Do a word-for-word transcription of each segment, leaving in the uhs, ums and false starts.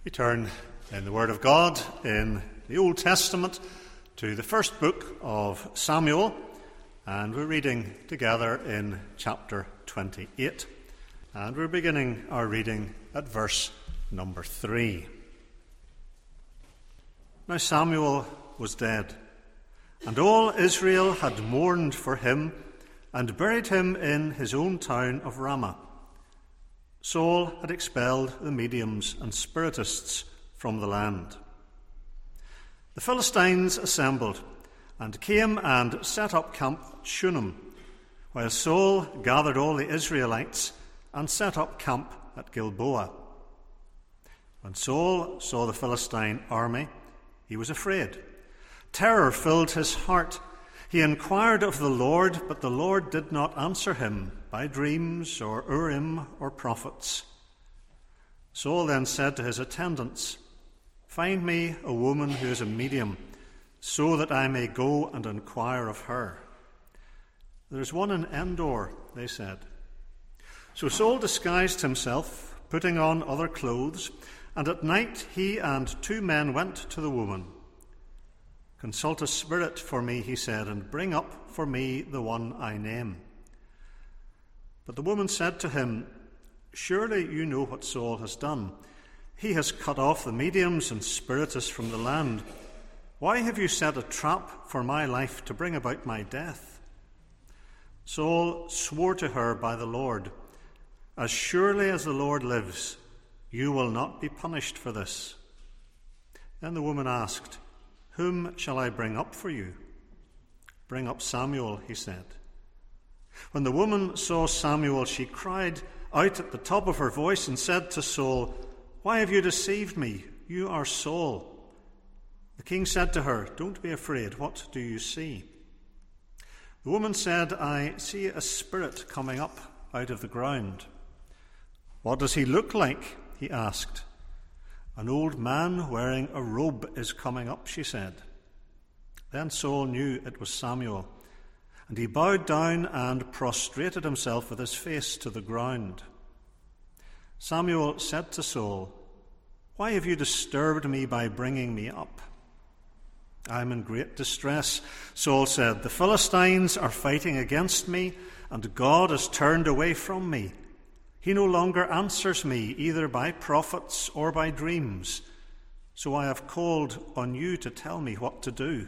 We turn in the Word of God in the Old Testament to the first book of Samuel, and we're reading together in chapter twenty-eight, and we're beginning our reading at verse number three. Now Samuel was dead, and all Israel had mourned for him and buried him in his own town of Ramah. Saul had expelled the mediums and spiritists from the land. The Philistines assembled and came and set up camp at Shunem, while Saul gathered all the Israelites and set up camp at Gilboa. When Saul saw the Philistine army, he was afraid. Terror filled his heart. He inquired of the Lord, but the Lord did not answer him by dreams or Urim or prophets. Saul then said to his attendants, "Find me a woman who is a medium, so that I may go and inquire of her." "There is one in Endor," they said. So Saul disguised himself, putting on other clothes, and at night he and two men went to the woman. "Consult a spirit for me," he said, "and bring up for me the one I name." But the woman said to him, "Surely you know what Saul has done. He has cut off the mediums and spiritists from the land. Why have you set a trap for my life to bring about my death?" Saul swore to her by the Lord, "As surely as the Lord lives, you will not be punished for this." Then the woman asked, "Whom shall I bring up for you?" "Bring up Samuel," he said. When the woman saw Samuel, she cried out at the top of her voice and said to Saul, "Why have you deceived me? You are Saul." The king said to her, "Don't be afraid. What do you see?" The woman said, "I see a spirit coming up out of the ground." "What does he look like?" he asked. "An old man wearing a robe is coming up," she said. Then Saul knew it was Samuel, and he bowed down and prostrated himself with his face to the ground. Samuel said to Saul, "Why have you disturbed me by bringing me up?" "I am in great distress," Saul said. "The Philistines are fighting against me, and God has turned away from me. He no longer answers me, either by prophets or by dreams. So I have called on you to tell me what to do."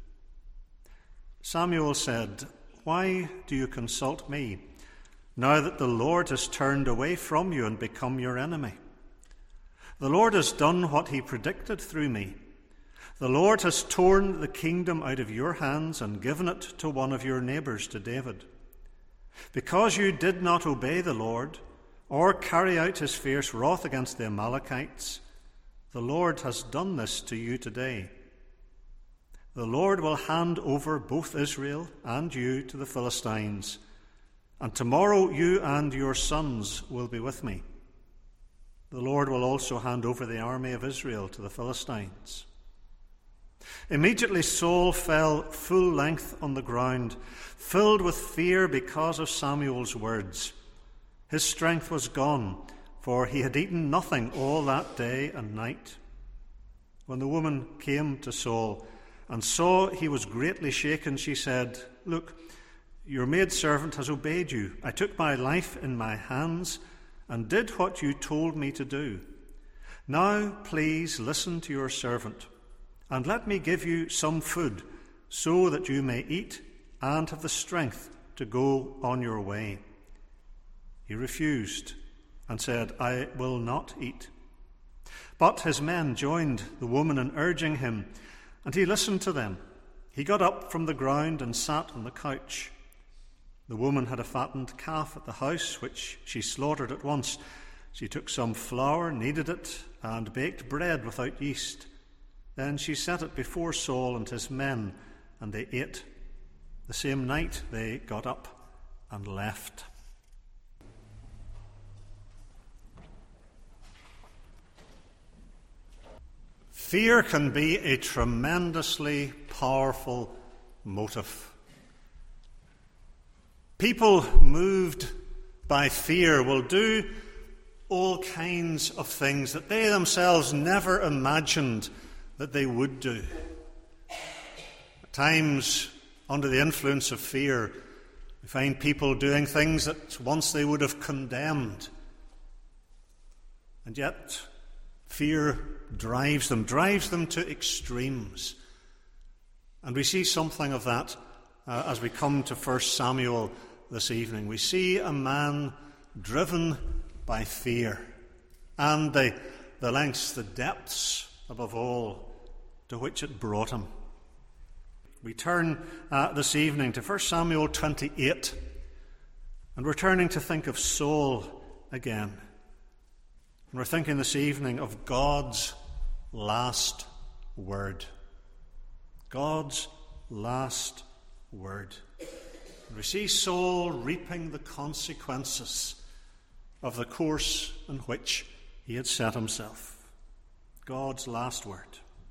Samuel said, "Why do you consult me, now that the Lord has turned away from you and become your enemy? The Lord has done what he predicted through me. The Lord has torn the kingdom out of your hands and given it to one of your neighbors, to David. Because you did not obey the Lord, or carry out his fierce wrath against the Amalekites, the Lord has done this to you today. The Lord will hand over both Israel and you to the Philistines, and tomorrow you and your sons will be with me. The Lord will also hand over the army of Israel to the Philistines." Immediately Saul fell full length on the ground, filled with fear because of Samuel's words. His strength was gone, for he had eaten nothing all that day and night. When the woman came to Saul and saw he was greatly shaken, she said, "Look, your maidservant has obeyed you. I took my life in my hands and did what you told me to do. Now please listen to your servant, and let me give you some food, so that you may eat and have the strength to go on your way." He refused and said, "I will not eat." But his men joined the woman in urging him, and he listened to them. He got up from the ground and sat on the couch. The woman had a fattened calf at the house, which she slaughtered at once. She took some flour, kneaded it, and baked bread without yeast. Then she set it before Saul and his men, and they ate. The same night they got up and left. Fear can be a tremendously powerful motive. People moved by fear will do all kinds of things that they themselves never imagined that they would do. At times, under the influence of fear, we find people doing things that once they would have condemned. And yet, fear drives them, drives them to extremes. And we see something of that uh, as we come to First Samuel this evening. We see a man driven by fear and the, the lengths, the depths, above all, to which it brought him. We turn uh, this evening to First Samuel twenty-eight, and we're turning to think of Saul again. And we're thinking this evening of God's last word. God's last word. And we see Saul reaping the consequences of the course in which he had set himself. God's last word.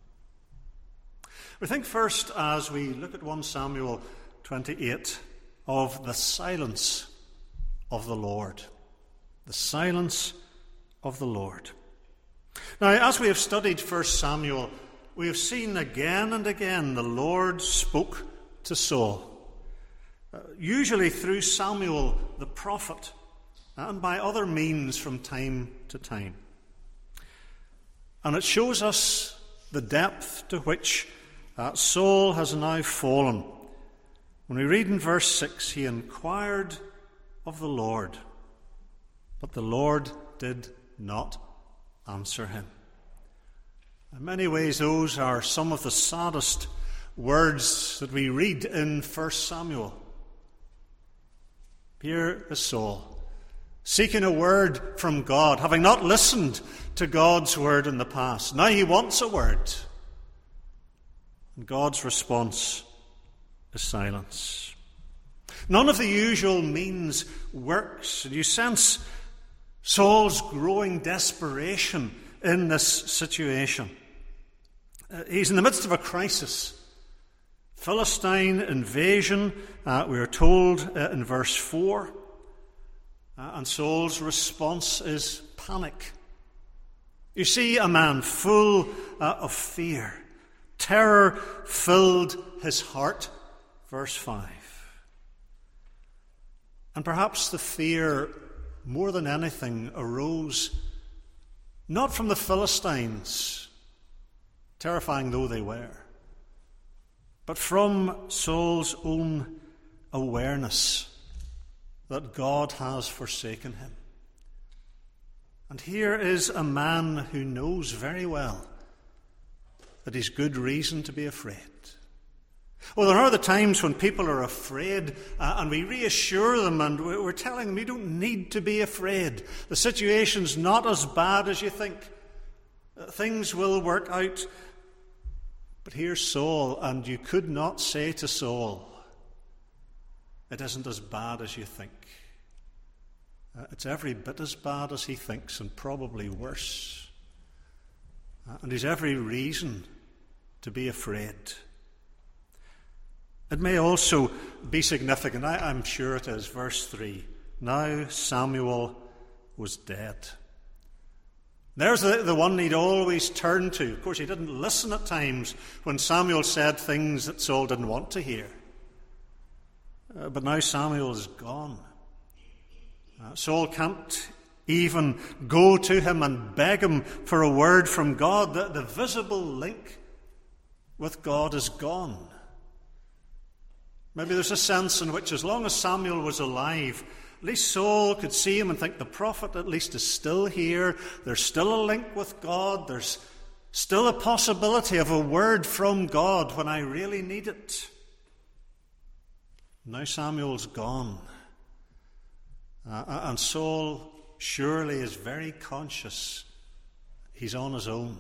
We think first, as we look at First Samuel twenty-eight, of the silence of the Lord. The silence of the Lord. Now, as we have studied First Samuel, we have seen again and again the Lord spoke to Saul, uh, usually through Samuel the prophet, and by other means from time to time. And it shows us the depth to which uh, Saul has now fallen. When we read in verse six, he inquired of the Lord, but the Lord did not answer him. In many ways, those are some of the saddest words that we read in First Samuel. Here is Saul, seeking a word from God, having not listened to God's word in the past. Now he wants a word. And God's response is silence. None of the usual means works. And you sense Saul's growing desperation in this situation. Uh, he's in the midst of a crisis. Philistine invasion, uh, we are told uh, in verse four. Uh, and Saul's response is panic. You see a man full uh, of fear. Terror filled his heart. Verse five. And perhaps the fear, more than anything, arose not from the Philistines, terrifying though they were, but from Saul's own awareness that God has forsaken him. And here is a man who knows very well that he's good reason to be afraid. Well, there are the times when people are afraid, uh, and we reassure them, and we're telling them, you don't need to be afraid. The situation's not as bad as you think. Uh, things will work out. But here's Saul, and you could not say to Saul, it isn't as bad as you think. Uh, it's every bit as bad as he thinks, and probably worse. Uh, and he's every reason to be afraid. It may also be significant, I, I'm sure it is, verse three. Now Samuel was dead. There's the, the one he'd always turn to. Of course, he didn't listen at times when Samuel said things that Saul didn't want to hear. Uh, but now Samuel is gone. Uh, Saul can't even go to him and beg him for a word from God. The, the visible link with God is gone. Maybe there's a sense in which as long as Samuel was alive, at least Saul could see him and think the prophet at least is still here. There's still a link with God. There's still a possibility of a word from God when I really need it. Now Samuel's gone. Uh, and Saul surely is very conscious he's on his own.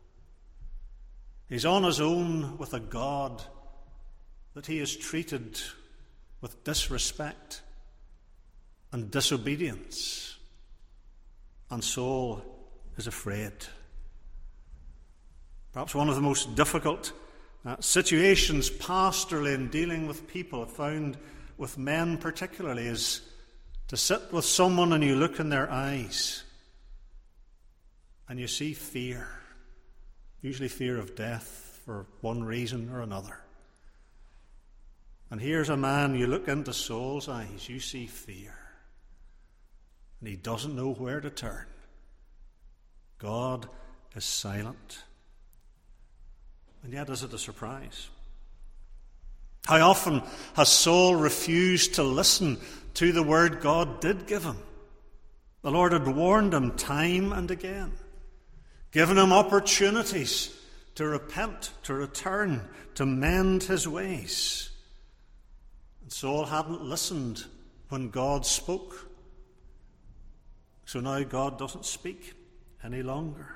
He's on his own with a God that he has treated with disrespect and disobedience. And Saul is afraid. Perhaps one of the most difficult uh, situations pastorally in dealing with people, found with men particularly, is to sit with someone and you look in their eyes and you see fear, usually fear of death for one reason or another. And here's a man, you look into Saul's eyes, you see fear, and he doesn't know where to turn. God is silent. And yet, is it a surprise? How often has Saul refused to listen to the word God did give him? The Lord had warned him time and again, given him opportunities to repent, to return, to mend his ways. And Saul hadn't listened when God spoke. So now God doesn't speak any longer.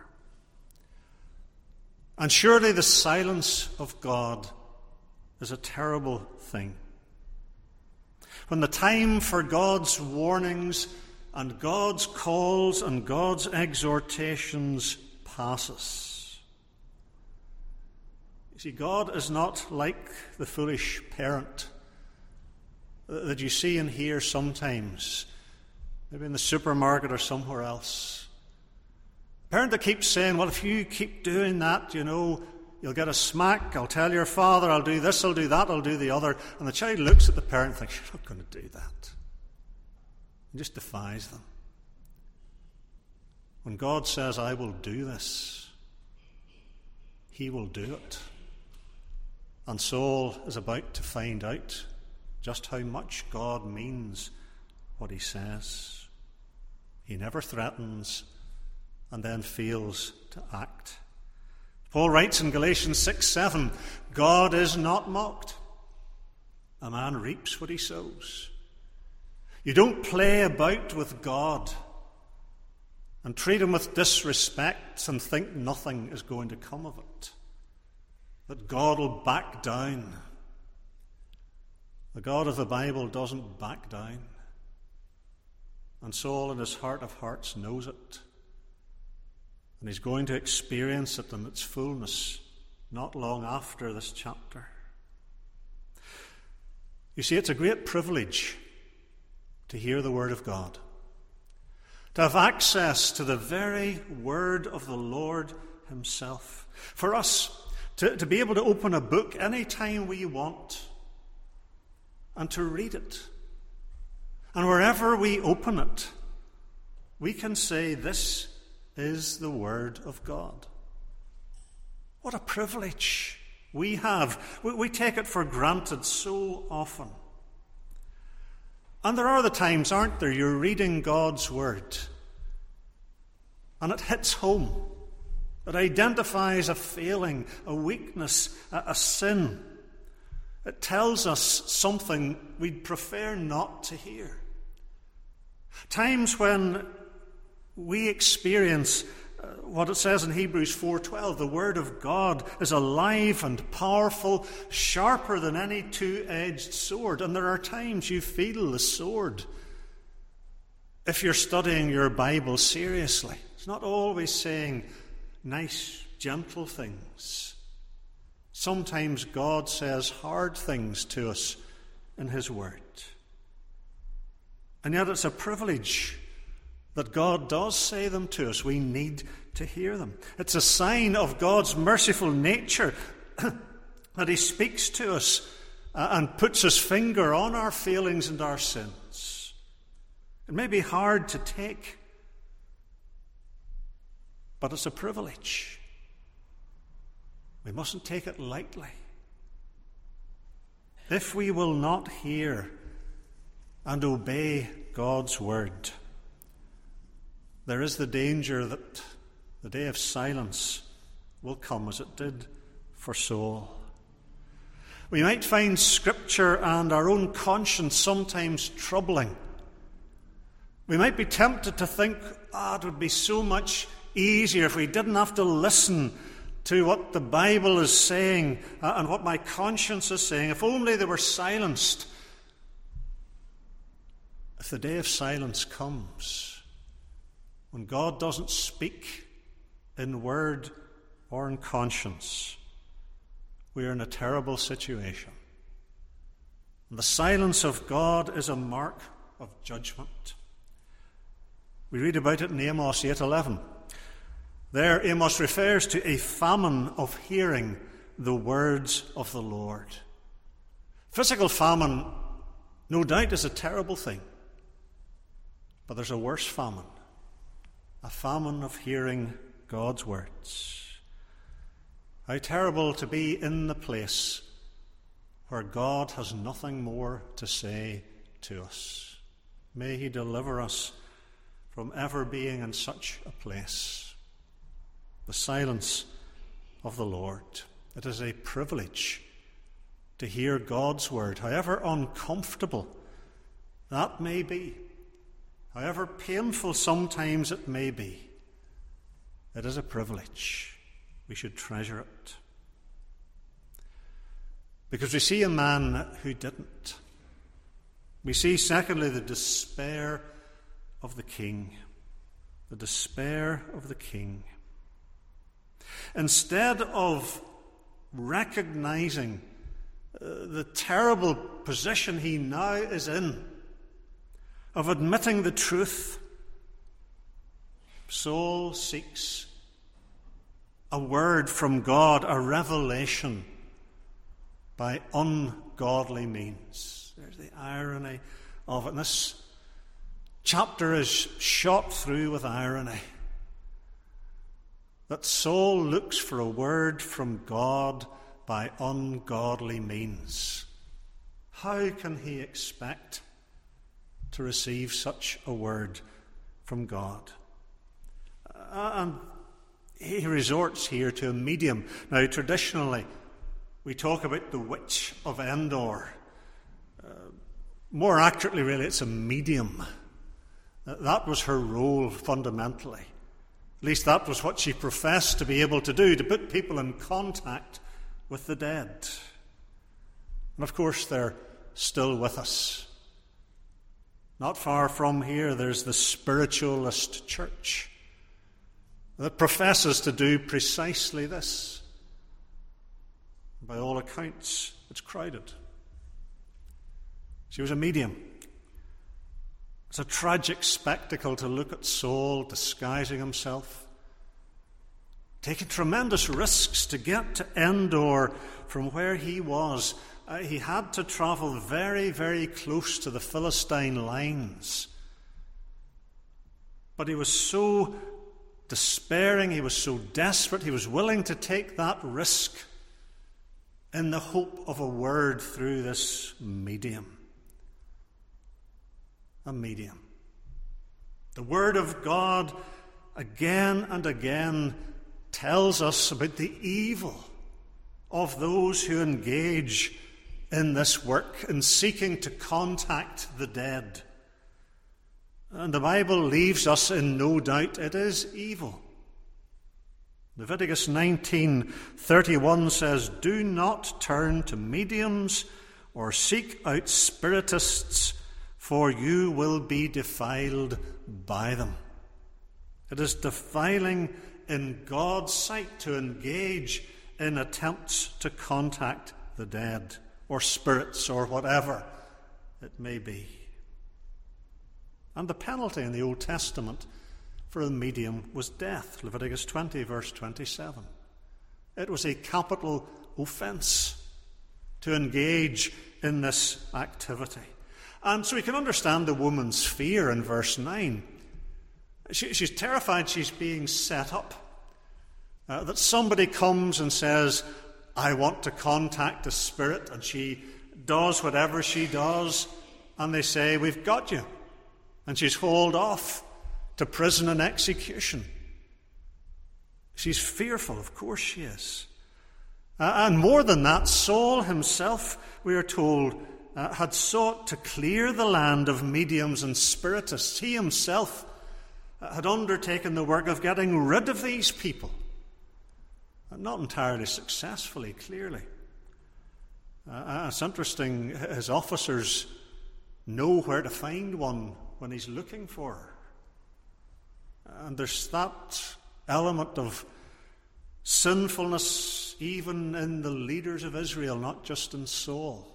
And surely the silence of God is a terrible thing. When the time for God's warnings and God's calls and God's exhortations passes. You see, God is not like the foolish parent that you see and hear sometimes, maybe in the supermarket or somewhere else. Parent that keeps saying, well, if you keep doing that, you know, you'll get a smack. I'll tell your father, I'll do this, I'll do that, I'll do the other. And the child looks at the parent and thinks, you're not going to do that. And just defies them. When God says, I will do this, he will do it. And Saul is about to find out just how much God means what he says. He never threatens and then fails to act. Paul writes in Galatians six seven, God is not mocked. A man reaps what he sows. You don't play about with God and treat him with disrespect and think nothing is going to come of it. That God will back down. The God of the Bible doesn't back down. And Saul in his heart of hearts knows it. And he's going to experience it in its fullness not long after this chapter. You see, it's a great privilege to hear the word of God, to have access to the very word of the Lord himself. For us to, to be able to open a book any time we want and to read it. And wherever we open it, we can say, this is the word of God. What a privilege we have. We, we take it for granted so often. And there are the times, aren't there, you're reading God's word and it hits home. It identifies a failing, a weakness, a, a sin. It tells us something we'd prefer not to hear. Times when we experience uh, what it says in Hebrews four twelve, the word of God is alive and powerful, sharper than any two-edged sword. And there are times you feel the sword. If you're studying your Bible seriously, it's not always saying nice, gentle things. Sometimes God says hard things to us in his word. And yet it's a privilege that God does say them to us. We need to hear them. It's a sign of God's merciful nature that he speaks to us and puts his finger on our failings and our sins. It may be hard to take, but it's a privilege. We mustn't take it lightly. If we will not hear and obey God's word, there is the danger that the day of silence will come as it did for Saul. We might find Scripture and our own conscience sometimes troubling. We might be tempted to think, ah, it would be so much easier if we didn't have to listen to what the Bible is saying uh, and what my conscience is saying. If only they were silenced. If the day of silence comes, when God doesn't speak in word or in conscience, we are in a terrible situation. And the silence of God is a mark of judgment. We read about it in Amos eight eleven. There Amos refers to a famine of hearing the words of the Lord. Physical famine, no doubt, is a terrible thing. But there's a worse famine, a famine of hearing God's words. How terrible to be in the place where God has nothing more to say to us. May he deliver us from ever being in such a place. The silence of the Lord. It is a privilege to hear God's word, however uncomfortable that may be, however painful sometimes it may be. It is a privilege. We should treasure it. Because we see a man who didn't. We see, secondly, the despair of the king. The despair of the king. Instead of recognizing uh, the terrible position he now is in, of admitting the truth, Saul seeks a word from God, a revelation by ungodly means. There's the irony of it. And this chapter is shot through with irony. That Saul looks for a word from God by ungodly means. How can he expect to receive such a word from God? Uh, and he resorts here to a medium. Now, traditionally, we talk about the witch of Endor. Uh, more accurately, really, it's a medium. Uh, that was her role fundamentally. At least that was what she professed to be able to do, to put people in contact with the dead. And of course, they're still with us. Not far from here, there's the spiritualist church that professes to do precisely this. By all accounts, it's crowded. She was a medium. It's a tragic spectacle to look at Saul disguising himself, taking tremendous risks to get to Endor from where he was. Uh, he had to travel very, very close to the Philistine lines. But he was so despairing, he was so desperate, he was willing to take that risk in the hope of a word through this medium. A medium. The Word of God again and again tells us about the evil of those who engage in this work, in seeking to contact the dead. And the Bible leaves us in no doubt it is evil. Leviticus nineteen thirty-one says, "Do not turn to mediums or seek out spiritists, for you will be defiled by them." It is defiling in God's sight to engage in attempts to contact the dead, or spirits, or whatever it may be. And the penalty in the Old Testament for a medium was death. Leviticus twenty, verse twenty-seven. It was a capital offence to engage in this activity. And so we can understand the woman's fear in verse nine. She, she's terrified she's being set up. Uh, that somebody comes and says, "I want to contact a spirit," and she does whatever she does, and they say, "We've got you." And she's hauled off to prison and execution. She's fearful, of course she is. Uh, and more than that, Saul himself, we are told, uh, had sought to clear the land of mediums and spiritists. He himself uh, had undertaken the work of getting rid of these people. Uh, not entirely successfully, clearly. Uh, it's interesting, his officers know where to find one when he's looking for her. And there's that element of sinfulness even in the leaders of Israel, not just in Saul.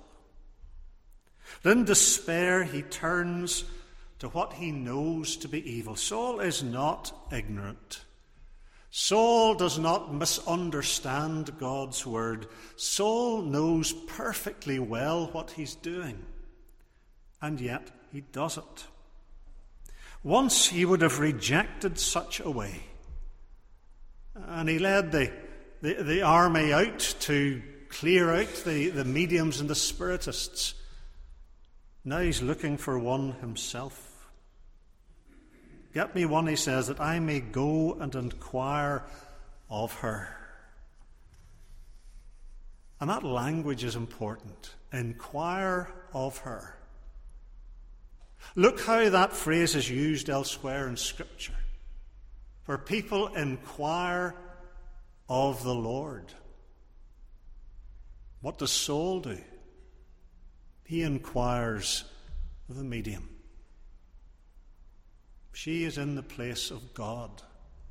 But in despair, he turns to what he knows to be evil. Saul is not ignorant. Saul does not misunderstand God's word. Saul knows perfectly well what he's doing, and yet he does it. Once he would have rejected such a way, and he led the, the, the army out to clear out the, the mediums and the spiritists. Now he's looking for one himself. Get me one, he says, that I may go and inquire of her. And that language is important. Inquire of her. Look how that phrase is used elsewhere in Scripture. Where people inquire of the Lord. What does Saul do? He inquires of the medium. She is in the place of God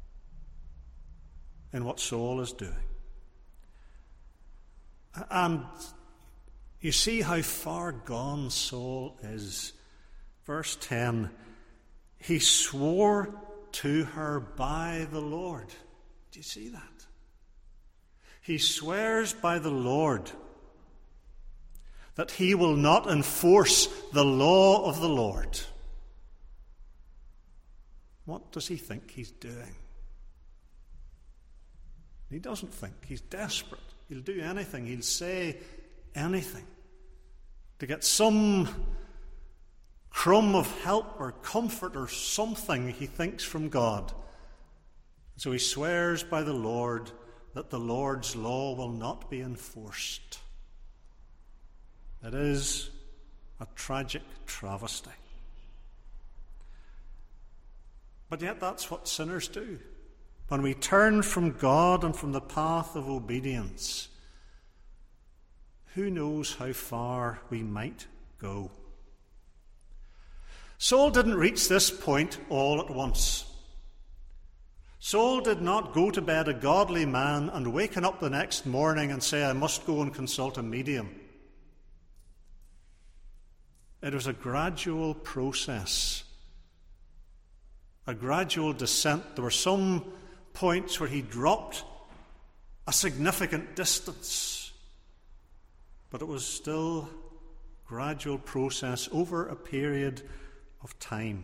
in what Saul is doing. And you see how far gone Saul is. Verse ten, he swore to her by the Lord. Do you see that? He swears by the Lord that he will not enforce the law of the Lord. What does he think he's doing? He doesn't think. He's desperate. He'll do anything. He'll say anything to get some crumb of help or comfort or something he thinks from God. So he swears by the Lord that the Lord's law will not be enforced. It is a tragic travesty. But yet that's what sinners do. When we turn from God and from the path of obedience, who knows how far we might go? Saul didn't reach this point all at once. Saul did not go to bed a godly man and waken up the next morning and say, I must go and consult a medium. It was a gradual process, a gradual descent. There were some points where he dropped a significant distance, but it was still a gradual process over a period of time.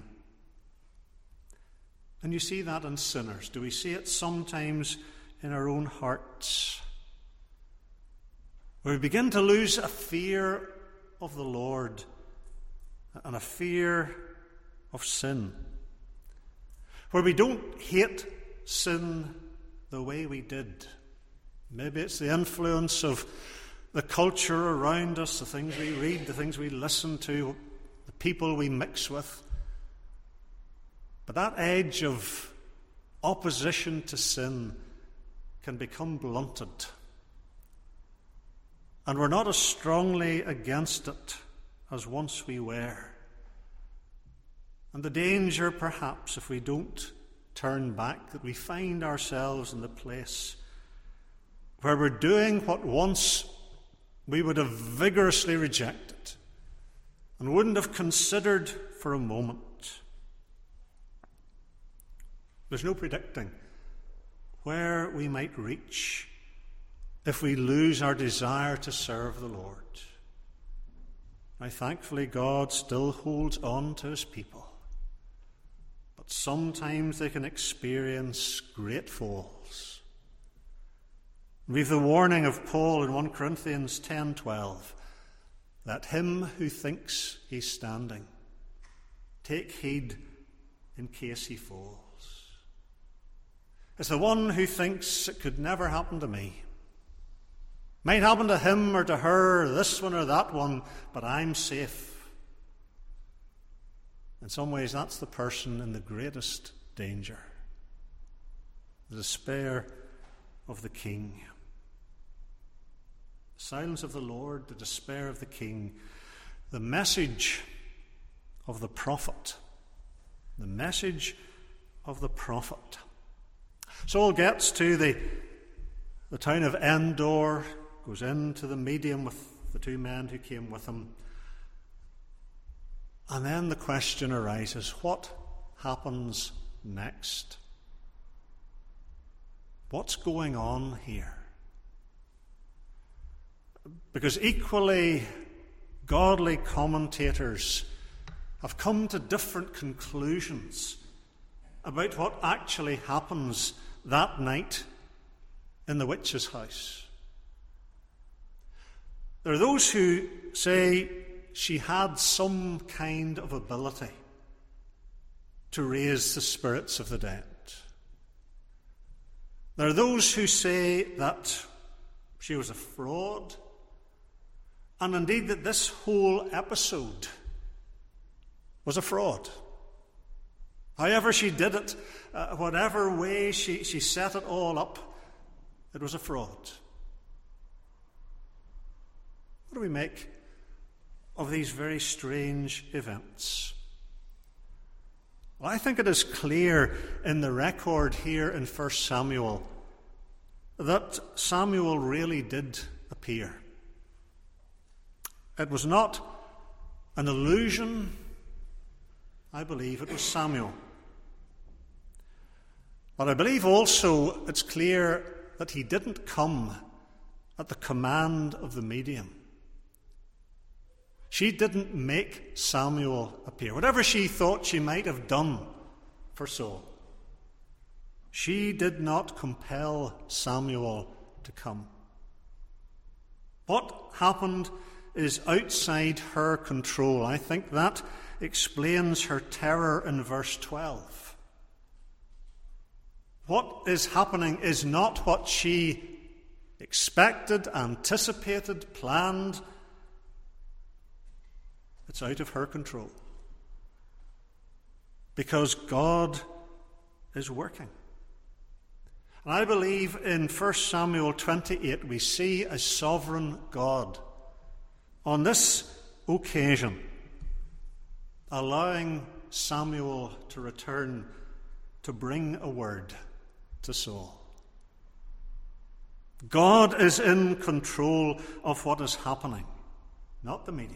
And you see that in sinners. Do we see it sometimes in our own hearts? Where we begin to lose a fear of the Lord and a fear of sin. Where we don't hate sin the way we did. Maybe it's the influence of the culture around us, the things we read, the things we listen to, the people we mix with. But that edge of opposition to sin can become blunted. And we're not as strongly against it as once we were. And the danger, perhaps, if we don't turn back, that we find ourselves in the place where we're doing what once we would have vigorously rejected and wouldn't have considered for a moment. There's no predicting where we might reach if we lose our desire to serve the Lord. Now, thankfully, God still holds on to his people. But sometimes they can experience great falls. We've the warning of Paul in First Corinthians ten twelve. Let him who thinks he's standing take heed in case he falls. It's the one who thinks it could never happen to me. Might happen to him or to her, this one or that one, but I'm safe. In some ways, that's the person in the greatest danger. The despair of the king. The silence of the Lord, the despair of the king. The message of the prophet. The message of the prophet. Saul gets to the, the town of Endor, goes into the medium with the two men who came with him. And then the question arises, what happens next? what's going on here? Because equally godly commentators have come to different conclusions about what actually happens that night in the witch's house. There are those who say she had some kind of ability to raise the spirits of the dead. There are those who say that she was a fraud, and indeed that this whole episode was a fraud. However she did it, uh, whatever way she, she set it all up, it was a fraud. What do we make of these very strange events? Well, I think it is clear in the record here in First Samuel that Samuel really did appear. It was not an illusion. I believe it was Samuel. But I believe also it's clear that he didn't come at the command of the medium. She didn't make Samuel appear. Whatever she thought she might have done for Saul, she did not compel Samuel to come. What happened is outside her control. I think that explains her terror in verse twelve. What is happening is not what she expected, anticipated, planned. It's out of her control. Because God is working. And I believe in First Samuel twenty-eight we see a sovereign God on this occasion allowing Samuel to return to bring a word to Saul. God is in control of what is happening, not the medium.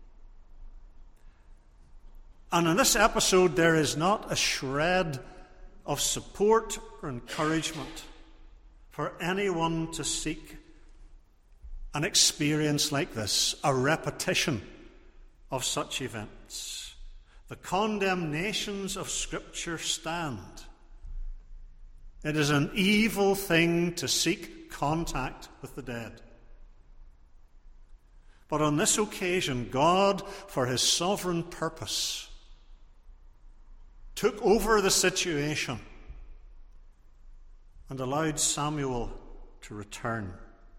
And in this episode, there is not a shred of support or encouragement for anyone to seek an experience like this, a repetition of such events. The condemnations of Scripture stand. It is an evil thing to seek contact with the dead. But on this occasion, God, for his sovereign purpose, took over the situation and allowed Samuel to return.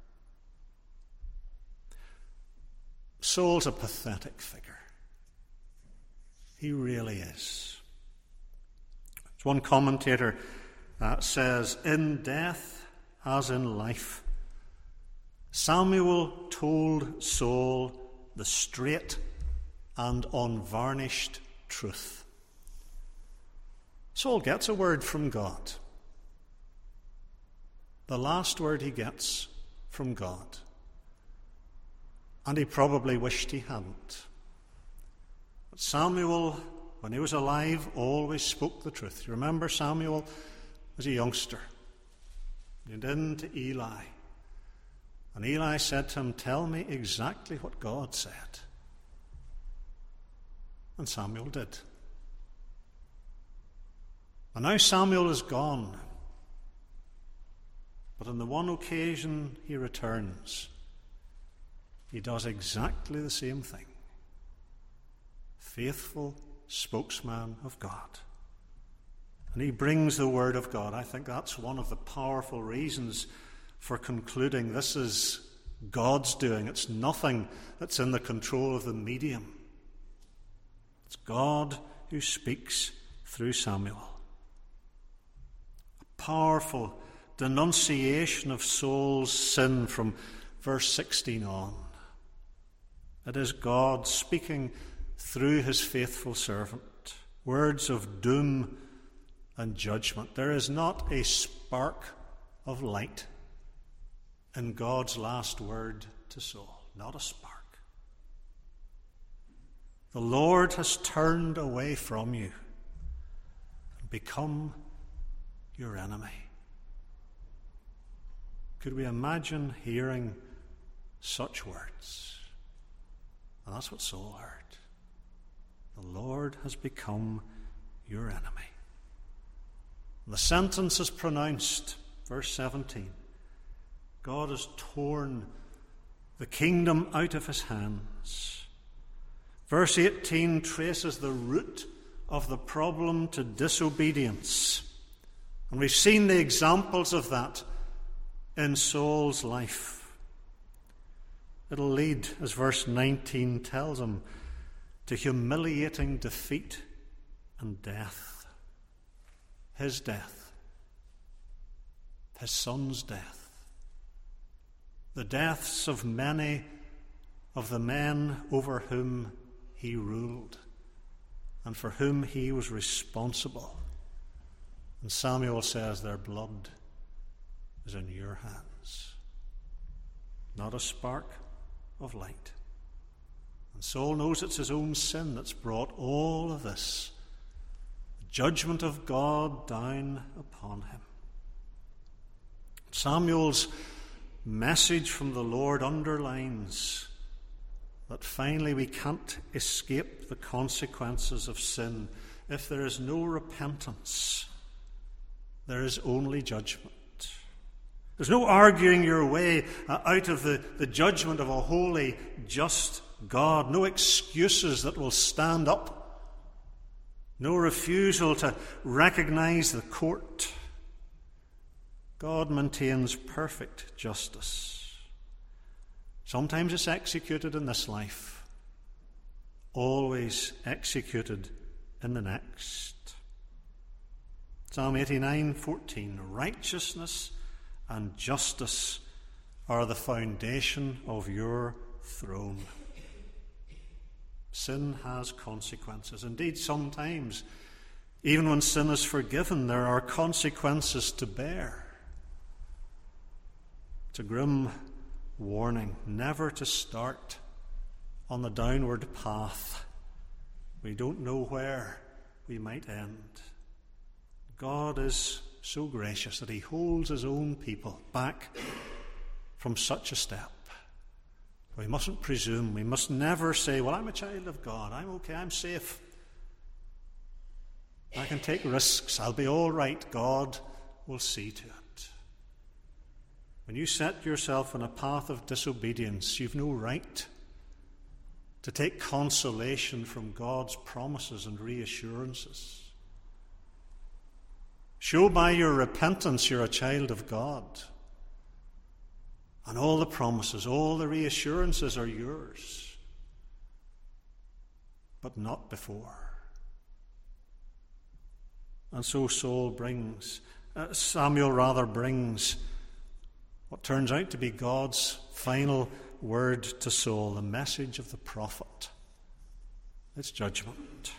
Saul's a pathetic figure. He really is. As one commentator uh, says, in death as in life, Samuel told Saul the straight and unvarnished truth. Saul gets a word from God. The last word he gets from God. And he probably wished he hadn't. But Samuel, when he was alive, always spoke the truth. You remember Samuel was a youngster. He went in to Eli. And Eli said to him, tell me exactly what God said. And Samuel did. And now Samuel is gone. But on the one occasion he returns, he does exactly the same thing. Faithful spokesman of God. And he brings the word of God. I think that's one of the powerful reasons for concluding this is God's doing. It's nothing that's in the control of the medium. It's God who speaks through Samuel. A powerful denunciation of Saul's sin from verse sixteen on. It is God speaking through his faithful servant, words of doom and judgment. There is not a spark of light in God's last word to Saul. Not a spark. The Lord has turned away from you and become your enemy. Could we imagine hearing such words? And that's what Saul heard. The Lord has become your enemy. The sentence is pronounced, verse seventeen. God has torn the kingdom out of his hands. Verse eighteen traces the root of the problem to disobedience. And we've seen the examples of that in Saul's life. It'll lead, as verse nineteen tells him, to humiliating defeat and death. His death. His son's death. The deaths of many of the men over whom he ruled and for whom he was responsible. And Samuel says, their blood is in your hands. Not a spark of light. And Saul knows it's his own sin that's brought all of this, the judgment of God down upon him. Samuel's message from the Lord underlines that finally we can't escape the consequences of sin. If there is no repentance, there is only judgment. There's no arguing your way out of the, the judgment of a holy, just God. No excuses that will stand up. No refusal to recognize the court. God maintains perfect justice. Sometimes it's executed in this life, always executed in the next. Psalm eighty-nine fourteen, righteousness and justice are the foundation of your throne. Sin has consequences. Indeed, sometimes, even when sin is forgiven, there are consequences to bear. It's a grim warning never to start on the downward path. We don't know where we might end. God is so gracious that he holds his own people back from such a step. We mustn't presume. We must never say, well, I'm a child of God. I'm okay. I'm safe. I can take risks. I'll be all right. God will see to it. When you set yourself on a path of disobedience, you've no right to take consolation from God's promises and reassurances. Show by your repentance you're a child of God. And all the promises, all the reassurances are yours. But not before. And so Saul brings, uh, Samuel rather brings what turns out to be God's final word to Saul, the message of the prophet. It's judgment.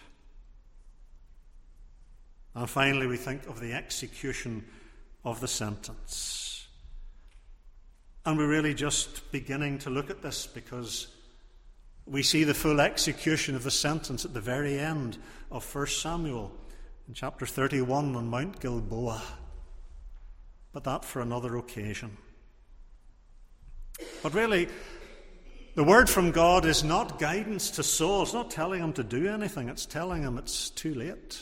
And finally, we think of the execution of the sentence. And we're really just beginning to look at this because we see the full execution of the sentence at the very end of First Samuel in chapter thirty-one on Mount Gilboa. But that for another occasion. But really, the word from God is not guidance to Saul. It's not telling him to do anything. It's telling him it's too late.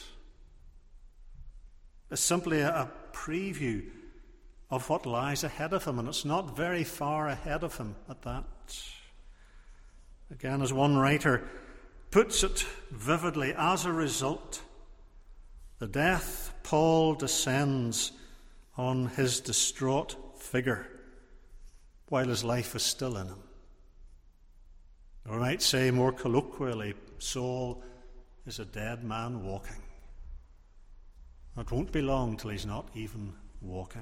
It's simply a preview of what lies ahead of him, and it's not very far ahead of him at that. Again, as one writer puts it vividly, as a result, the death pall descends on his distraught figure while his life is still in him. Or we might say more colloquially, Saul is a dead man walking. It won't be long till he's not even walking.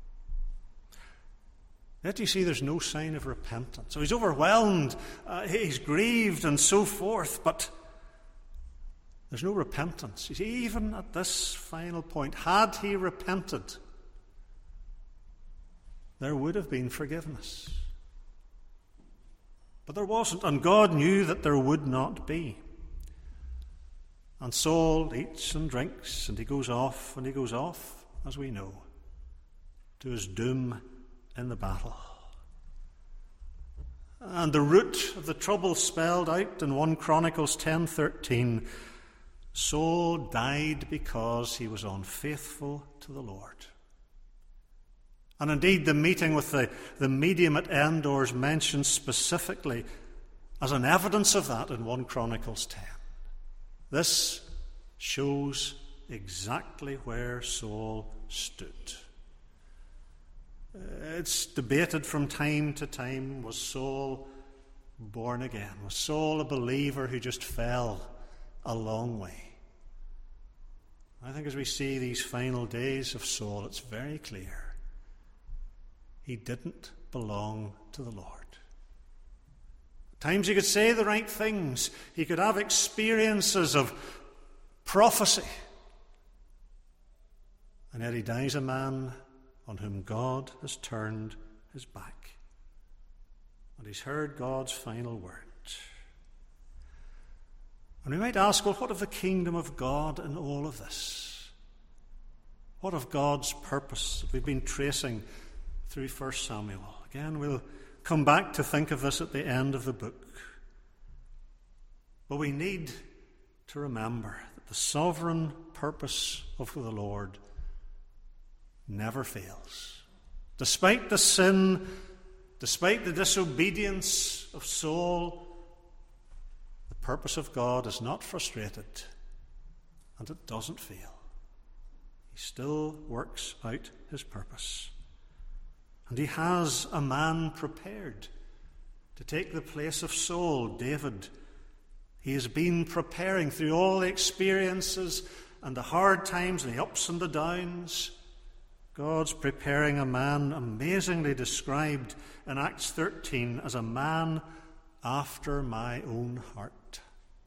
Yet you see there's no sign of repentance. So he's overwhelmed, uh, he's grieved and so forth, but there's no repentance. You see, even at this final point, had he repented, there would have been forgiveness. But there wasn't, and God knew that there would not be. And Saul eats and drinks, and he goes off, and he goes off, as we know, to his doom in the battle. And the root of the trouble spelled out in First Chronicles ten thirteen, Saul died because he was unfaithful to the Lord. And indeed, the meeting with the, the medium at Endor is mentioned specifically as an evidence of that in First Chronicles ten. This shows exactly where Saul stood. It's debated from time to time, was Saul born again? Was Saul a believer who just fell a long way? I think as we see these final days of Saul, it's very clear. He didn't belong to the Lord. At times he could say the right things. He could have experiences of prophecy. And yet he dies a man on whom God has turned his back. And he's heard God's final word. And we might ask, well, what of the kingdom of God in all of this? What of God's purpose that we've been tracing through First Samuel? Again, we'll come back to think of this at the end of the book. But we need to remember that the sovereign purpose of the Lord never fails. Despite the sin, despite the disobedience of Saul, the purpose of God is not frustrated, and it doesn't fail. He still works out his purpose. And he has a man prepared to take the place of Saul, David. He has been preparing through all the experiences and the hard times and the ups and the downs. God's preparing a man amazingly described in Acts thirteen as a man after my own heart.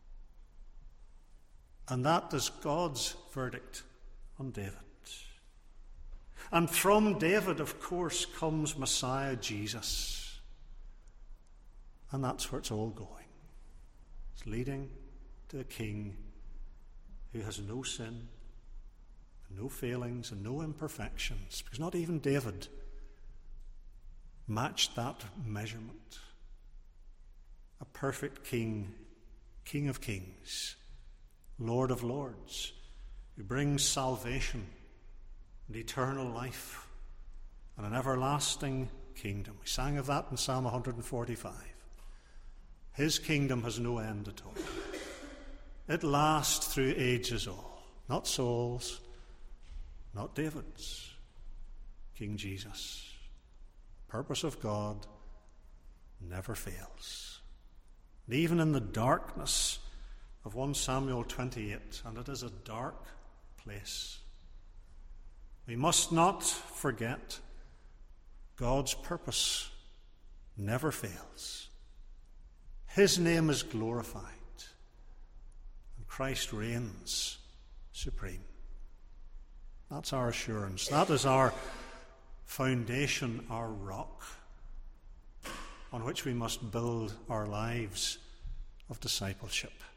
And that is God's verdict on David. And from David, of course, comes Messiah Jesus. And that's where it's all going. It's leading to the King who has no sin, no failings, and no imperfections, because not even David matched that measurement. A perfect King, King of kings, Lord of lords, who brings salvation and eternal life and an everlasting kingdom. We sang of that in Psalm one forty-five. His kingdom has no end at all. It lasts through ages all. Not Saul's, not David's. King Jesus. Purpose of God never fails. And even in the darkness of First Samuel twenty-eight, and it is a dark place, we must not forget God's purpose never fails. His name is glorified, and Christ reigns supreme. That's our assurance. That is our foundation, our rock, on which we must build our lives of discipleship.